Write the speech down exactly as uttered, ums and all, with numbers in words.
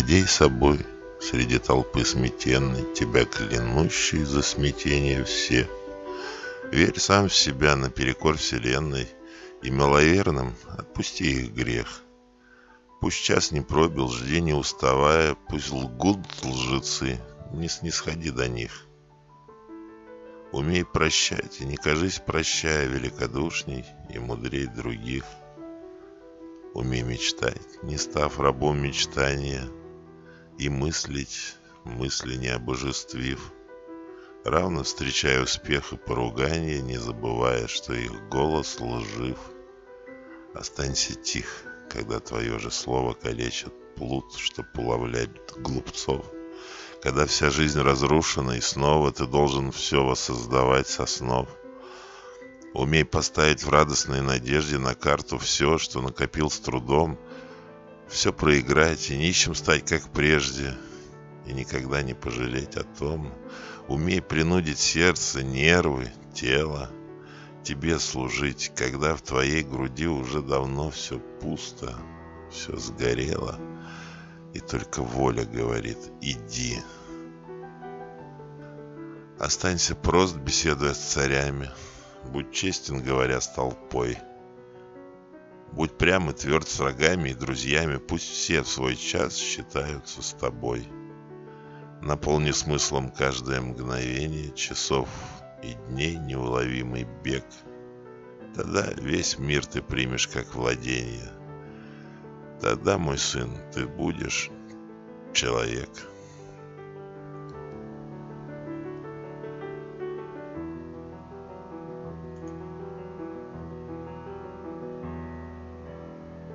Владей собой среди толпы сметенной, тебя клянущей за смятение все. Верь сам в себя наперекор вселенной, и маловерным отпусти их грех. Пусть час не пробил, жди не уставая, пусть лгут лжецы, не снисходи до них. Умей прощать, и не кажись, прощая, великодушней и мудрей других. Умей мечтать, не став рабом мечтания, и мыслить, мысли не обожествив, равно встречая успех и поругание, не забывая, что их голос лжив. Останься тих, когда твое же слово калечит плут, чтоб уловлять глупцов. Когда вся жизнь разрушена, и снова ты должен все воссоздавать со снов. Умей поставить в радостной надежде на карту все, что накопил с трудом, все проиграть и нищим стать, как прежде, и никогда не пожалеть о том. Умей принудить сердце, нервы, тело тебе служить, когда в твоей груди уже давно все пусто, все сгорело, и только воля говорит: иди. Останься прост, беседуя с царями, будь честен, говоря с толпой. Будь прям и тверд с врагами и друзьями, пусть все в свой час считаются с тобой. Наполни смыслом каждое мгновение часов и дней неуловимый бег. Тогда весь мир ты примешь как владение. Тогда, мой сын, ты будешь человек.